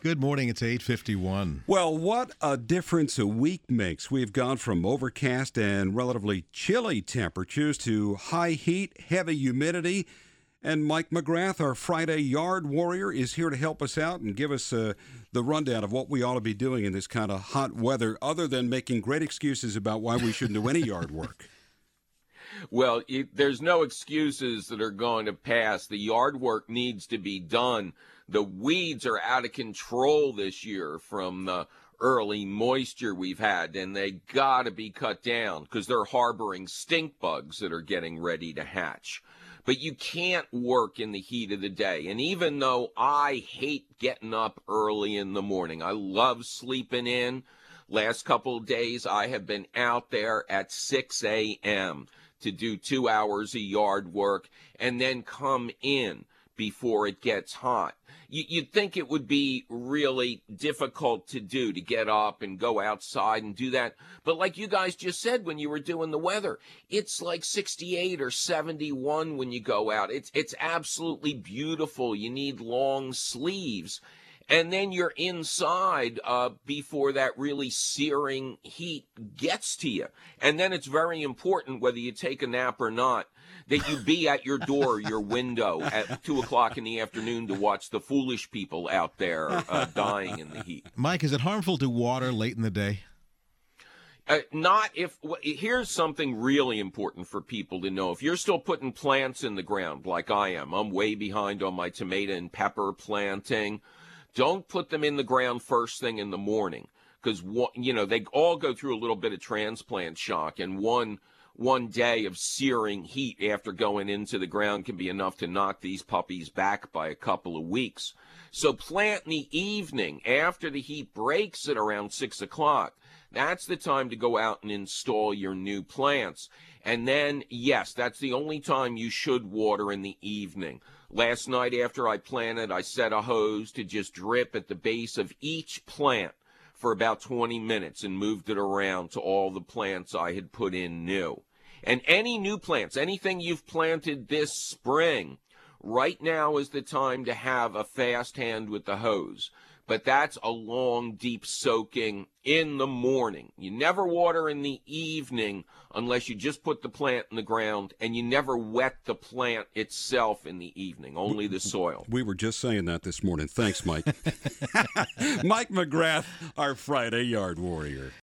Good morning. It's 8:51. Well, what a difference a week makes. We've gone from overcast and relatively chilly temperatures to high heat, heavy humidity. And Mike McGrath, our Friday yard warrior, is here to help us out and give us the rundown of what we ought to be doing in this kind of hot weather, other than making great excuses about why we shouldn't do any yard work. Well, there's no excuses that are going to pass. The yard work needs to be done. The weeds are out of control this year from the early moisture we've had, and they got to be cut down because they're harboring stink bugs that are getting ready to hatch. But you can't work in the heat of the day. And even though I hate getting up early in the morning, I love sleeping in. Last couple of days, I have been out there at 6 a.m. to do 2 hours of yard work and then come in before it gets hot. You'd think it would be really difficult to do, to get up and go outside and do that. But like you guys just said when you were doing the weather, it's like 68 or 71 when you go out. It's absolutely beautiful. You need long sleeves. And then you're inside before that really searing heat gets to you. And then it's very important, whether you take a nap or not, that you be at your door, your window at 2 o'clock in the afternoon to watch the foolish people out there dying in the heat. Mike, is it harmful to water late in the day? Here's something really important for people to know. If you're still putting plants in the ground like I am, I'm way behind on my tomato and pepper planting. Don't put them in the ground first thing in the morning because, they all go through a little bit of transplant shock, and one day of searing heat after going into the ground can be enough to knock these puppies back by a couple of weeks. So plant in the evening after the heat breaks at around 6 o'clock. That's the time to go out and install your new plants. And then, yes, that's the only time you should water in the evening. Last night after I planted, I set a hose to just drip at the base of each plant for about 20 minutes and moved it around to all the plants I had put in new. And any new plants, anything you've planted this spring, right now is the time to have a fast hand with the hose. But that's a long, deep soaking in the morning. You never water in the evening unless you just put the plant in the ground, and you never wet the plant itself in the evening, only the soil. We were just saying that this morning. Thanks, Mike. Mike McGrath, our Friday yard warrior.